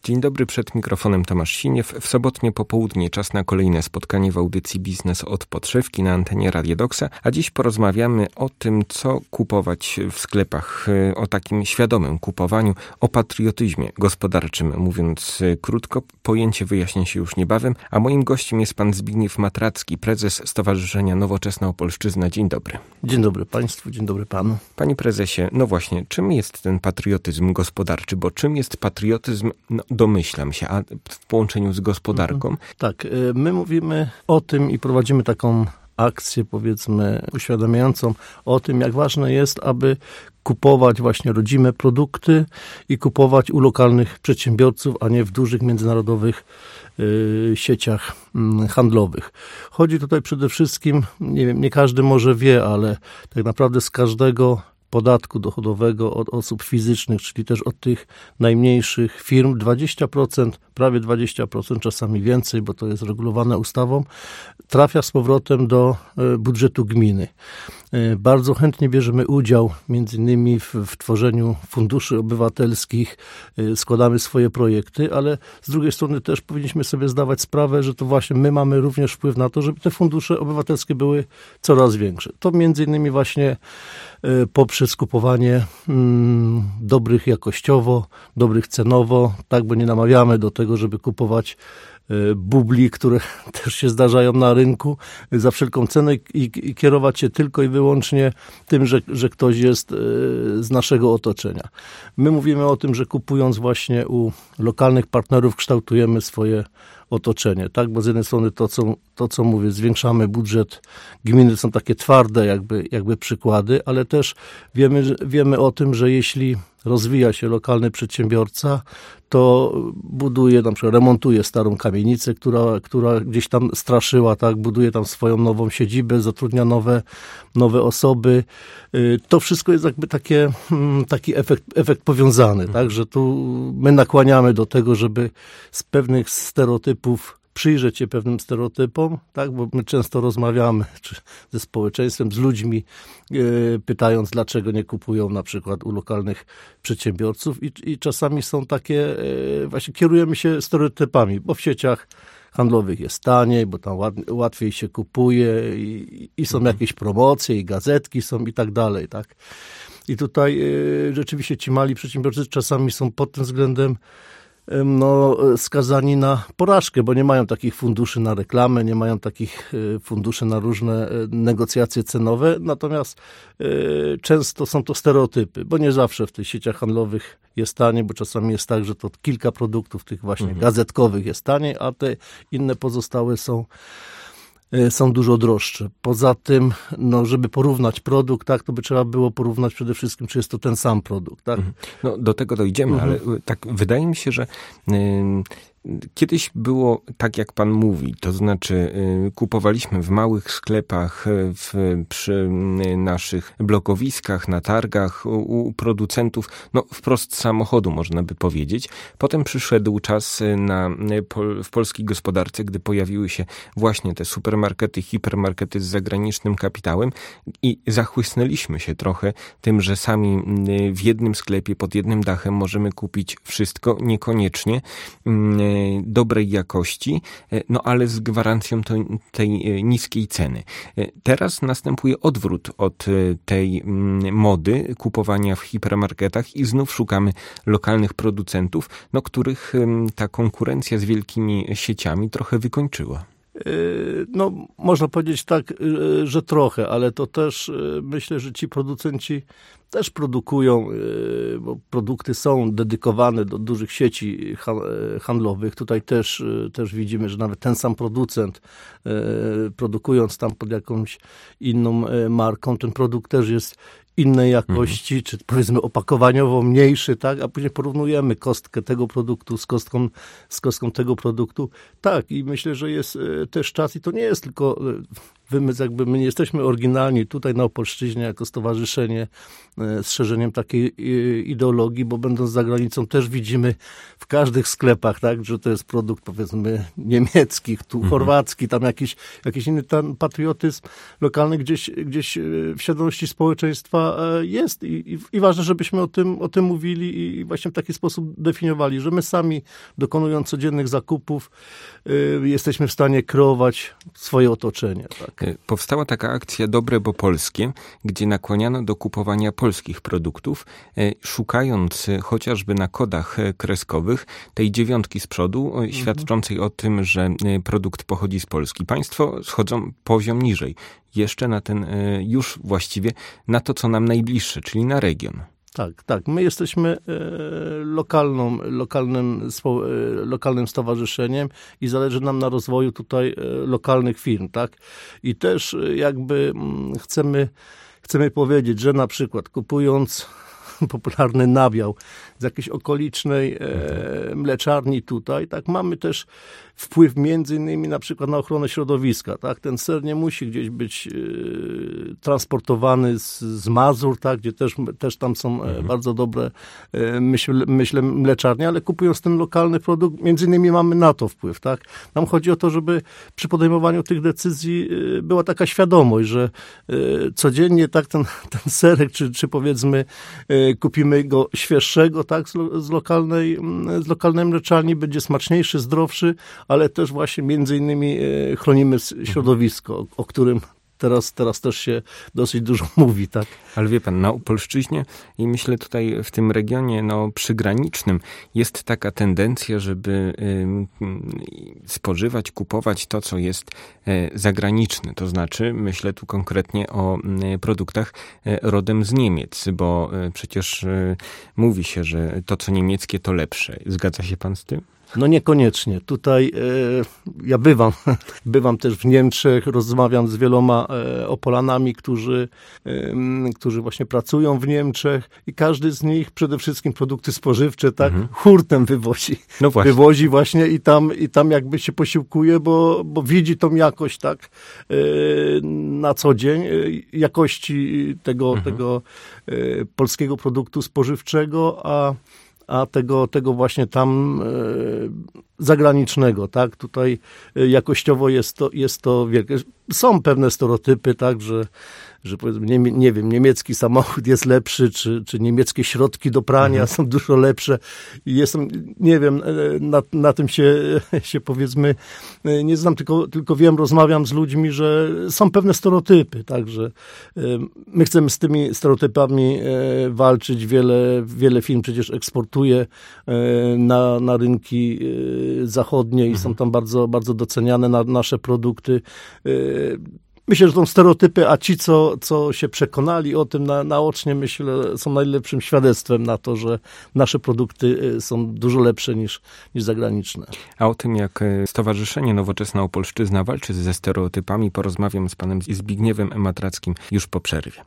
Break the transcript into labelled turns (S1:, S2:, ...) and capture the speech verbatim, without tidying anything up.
S1: Dzień dobry, przed mikrofonem Tomasz Siniew. W sobotnie popołudnie czas na kolejne spotkanie w audycji Biznes od podszewki na antenie Radia Doksa, a dziś porozmawiamy o tym, co kupować w sklepach, o takim świadomym kupowaniu, o patriotyzmie gospodarczym. Mówiąc krótko, pojęcie wyjaśnię się już niebawem, a moim gościem jest pan Zbigniew Matracki, prezes Stowarzyszenia Nowoczesna Opolszczyzna. Dzień dobry.
S2: Dzień dobry państwu, dzień dobry panu.
S1: Panie prezesie, no właśnie, czym jest ten patriotyzm gospodarczy? Bo czym jest patriotyzm, no, domyślam się, a w połączeniu z gospodarką?
S2: Mhm. Tak, my mówimy o tym i prowadzimy taką akcję, powiedzmy, uświadamiającą o tym, jak ważne jest, aby kupować właśnie rodzime produkty i kupować u lokalnych przedsiębiorców, a nie w dużych międzynarodowych y, sieciach y, handlowych. Chodzi tutaj przede wszystkim, nie wiem, nie każdy może wie, ale tak naprawdę z każdego podatku dochodowego od osób fizycznych, czyli też od tych najmniejszych firm, dwadzieścia procent, prawie dwadzieścia procent, czasami więcej, bo to jest regulowane ustawą, trafia z powrotem do budżetu gminy. Bardzo chętnie bierzemy udział między innymi w, w tworzeniu funduszy obywatelskich, składamy swoje projekty, ale z drugiej strony też powinniśmy sobie zdawać sprawę, że to właśnie my mamy również wpływ na to, żeby te fundusze obywatelskie były coraz większe. To między innymi właśnie poprzez kupowanie mm, dobrych jakościowo, dobrych cenowo, tak, bo nie namawiamy do tego, żeby kupować bubli, które też się zdarzają na rynku za wszelką cenę i, i kierować się tylko i wyłącznie tym, że, że ktoś jest z naszego otoczenia. My mówimy o tym, że kupując właśnie u lokalnych partnerów kształtujemy swoje otoczenie, tak? Bo z jednej strony to, co, to, co mówię, zwiększamy budżet gminy, są takie twarde jakby, jakby przykłady, ale też wiemy, wiemy o tym, że jeśli rozwija się lokalny przedsiębiorca, to buduje, na przykład remontuje starą kamienicę, która, która gdzieś tam straszyła, tak, buduje tam swoją nową siedzibę, zatrudnia nowe, nowe osoby. To wszystko jest jakby takie, taki efekt, efekt powiązany, tak, że tu my nakłaniamy do tego, żeby z pewnych stereotypów przyjrzeć się pewnym stereotypom, tak, bo my często rozmawiamy czy ze społeczeństwem, z ludźmi, yy, pytając, dlaczego nie kupują na przykład u lokalnych przedsiębiorców i, i czasami są takie, yy, właśnie kierujemy się stereotypami, bo w sieciach handlowych jest taniej, bo tam ład, łatwiej się kupuje i, i są mhm. jakieś promocje i gazetki są i tak dalej, tak. I tutaj yy, rzeczywiście ci mali przedsiębiorcy czasami są pod tym względem no, skazani na porażkę, bo nie mają takich funduszy na reklamę, nie mają takich funduszy na różne negocjacje cenowe, natomiast y, często są to stereotypy, bo nie zawsze w tych sieciach handlowych jest taniej, bo czasami jest tak, że to kilka produktów tych właśnie mhm. gazetkowych jest taniej, a te inne pozostałe są są dużo droższe. Poza tym, no, żeby porównać produkt, tak, to by trzeba było porównać przede wszystkim, czy jest to ten sam produkt, tak?
S1: No, do tego dojdziemy, mhm. ale tak wydaje mi się, że yy, kiedyś było tak, jak pan mówi, to znaczy yy, kupowaliśmy w małych sklepach, w, przy naszych blokowiskach, na targach, u, u producentów, no wprost z samochodu, można by powiedzieć. Potem przyszedł czas na, w polskiej gospodarce, gdy pojawiły się właśnie te supermarkety, hipermarkety z zagranicznym kapitałem i zachłysnęliśmy się trochę tym, że sami w jednym sklepie, pod jednym dachem możemy kupić wszystko, niekoniecznie dobrej jakości, no ale z gwarancją to, tej niskiej ceny. Teraz następuje odwrót od tej mody kupowania w hipermarketach i znów szukamy lokalnych producentów, no których ta konkurencja z wielkimi sieciami trochę wykończyła.
S2: No, można powiedzieć tak, że trochę, ale to też myślę, że ci producenci też produkują, bo produkty są dedykowane do dużych sieci handlowych. Tutaj też, też widzimy, że nawet ten sam producent, produkując tam pod jakąś inną marką, ten produkt też jest innej jakości, mhm. czy powiedzmy opakowaniowo mniejszy, tak, a później porównujemy kostkę tego produktu z kostką, z kostką tego produktu. Tak, i myślę, że jest też czas i to nie jest tylko wymysł, jakby my nie jesteśmy oryginalni tutaj na Opolszczyźnie jako stowarzyszenie z szerzeniem takiej ideologii, bo będąc za granicą też widzimy w każdych sklepach, tak, że to jest produkt powiedzmy niemiecki, tu mhm. chorwacki, tam jakiś, jakiś inny ten patriotyzm lokalny gdzieś, gdzieś w świadomości społeczeństwa jest i, i, i ważne, żebyśmy o tym, o tym mówili i właśnie w taki sposób definiowali, że my sami dokonując codziennych zakupów y, jesteśmy w stanie kreować swoje otoczenie. Tak.
S1: Powstała taka akcja Dobre, bo polskie, gdzie nakłaniano do kupowania polskich produktów, szukając chociażby na kodach kreskowych tej dziewiątki z przodu, mhm. świadczącej o tym, że produkt pochodzi z Polski. Państwo schodzą poziom niżej, jeszcze na ten, już właściwie na to, co nam najbliższe, czyli na region.
S2: Tak, tak. My jesteśmy e, lokalną, lokalnym, spo, e, lokalnym stowarzyszeniem i zależy nam na rozwoju tutaj e, lokalnych firm, tak? I też e, jakby m, chcemy, chcemy powiedzieć, że na przykład kupując popularny nabiał z jakiejś okolicznej e, mleczarni tutaj, tak, mamy też wpływ między innymi na przykład na ochronę środowiska, tak, ten ser nie musi gdzieś być e, transportowany z, z Mazur, tak, gdzie też, też tam są e, bardzo dobre, e, myśl, myślę, mleczarnie, ale kupując ten lokalny produkt, między innymi mamy na to wpływ, tak. Nam chodzi o to, żeby przy podejmowaniu tych decyzji e, była taka świadomość, że e, codziennie, tak, ten, ten serek, czy, czy powiedzmy e, kupimy go świeższego, tak, z, lo, z, lokalnej, z lokalnej mleczarni, będzie smaczniejszy, zdrowszy, ale też właśnie między innymi e, chronimy środowisko, o, o którym teraz, teraz też się dosyć dużo mówi, tak.
S1: Ale wie pan, na Opolszczyźnie i myślę tutaj w tym regionie no, przygranicznym jest taka tendencja, żeby y, spożywać, kupować to, co jest y, zagraniczne. To znaczy, myślę tu konkretnie o y, produktach y, rodem z Niemiec, bo y, przecież y, mówi się, że to, co niemieckie, to lepsze. Zgadza się pan z tym?
S2: No niekoniecznie. Tutaj e, ja bywam, bywam też w Niemczech, rozmawiam z wieloma e, Opolanami, którzy, e, którzy właśnie pracują w Niemczech i każdy z nich przede wszystkim produkty spożywcze tak mhm. hurtem wywozi.
S1: No właśnie.
S2: Wywozi właśnie i tam, i tam jakby się posiłkuje, bo, bo widzi tą jakość tak e, na co dzień, e, jakości tego, mhm. tego e, polskiego produktu spożywczego, a a tego, tego właśnie tam e, zagranicznego, tak? Tutaj e, jakościowo jest to, jest to wielkie. Są pewne stereotypy, tak, że, że powiedzmy, nie, nie wiem, niemiecki samochód jest lepszy, czy, czy niemieckie środki do prania mhm. są dużo lepsze. I jestem, nie wiem, na, na tym się, się powiedzmy nie znam, tylko, tylko wiem, rozmawiam z ludźmi, że są pewne stereotypy, tak, że my chcemy z tymi stereotypami walczyć. Wiele, wiele firm przecież eksportuje na, na rynki zachodnie i mhm. są tam bardzo, bardzo doceniane na nasze produkty. Myślę, że to są stereotypy, a ci, co, co się przekonali o tym na, naocznie, myślę, są najlepszym świadectwem na to, że nasze produkty są dużo lepsze niż, niż zagraniczne.
S1: A o tym, jak Stowarzyszenie Nowoczesna Opolszczyzna walczy ze stereotypami, porozmawiam z panem Zbigniewem Matrackim już po przerwie.